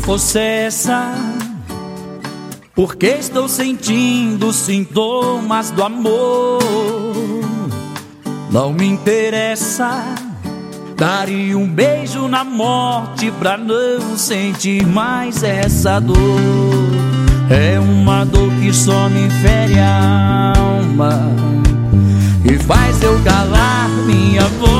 fosse essa, porque estou sentindo sintomas do amor. Não me interessa, daria um beijo na morte pra não sentir mais essa dor. É uma dor que só me fere a alma e faz eu calar minha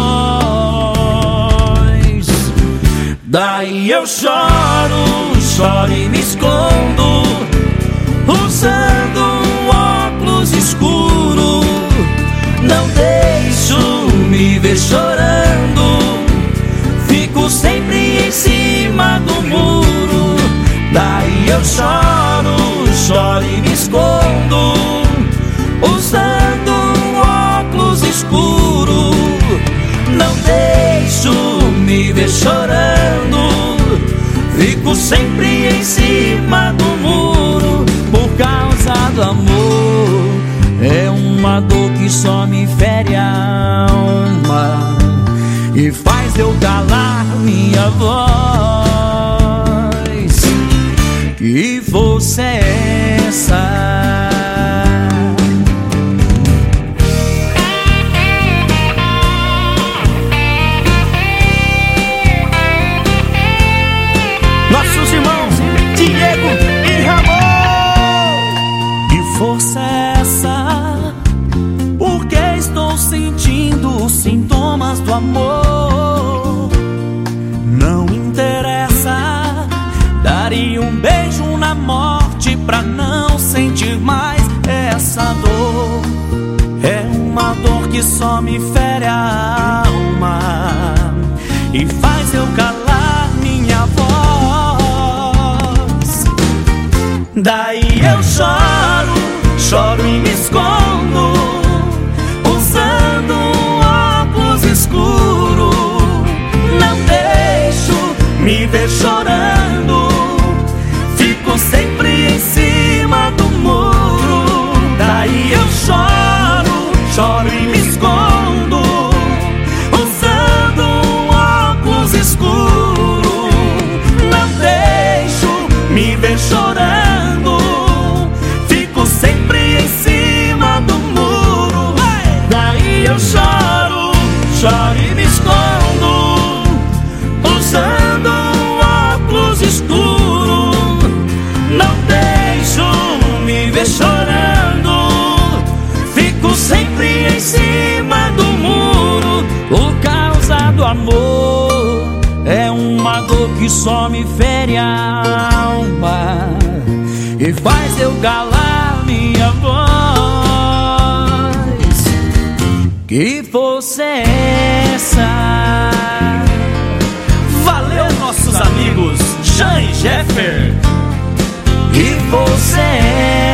voz. Daí eu choro, choro e me escondo, usando um óculos escuro. Não deixo me ver chorando, fico sempre em cima do muro. Daí eu choro, choro e me escondo, usando um óculos escuro. Não deixo me ver chorando, fico sempre em cima do muro. Por causa do amor, é uma dor que só me fere a alma e faz eu calar minha voz. Que força é essa? Nossos irmãos Diego e Ramon. Que força é essa? Porque estou sentindo os sintomas do amor. Não interessa, daria um beijo na morte pra não sentir mais essa dor. É uma dor que só me fere a alma e faz eu calar minha voz. Daí eu choro, choro e me escondo, usando um óculos escuro. Não deixo me ver chorando, fico sempre em cima do muro. Daí eu choro, choro e me escondo, usando um óculos escuro. Não deixo me ver chorando, fico sempre em cima do muro. Daí eu choro, choro e me escondo, usando um óculos escuro. Não deixo me ver chorando, fico sempre em cima do muro. Por causa do amor, é uma dor que só me fere a alma e faz eu calar minha voz. Que força é essa? Valeu, nossos amigos Jean e Jeffer. Que força é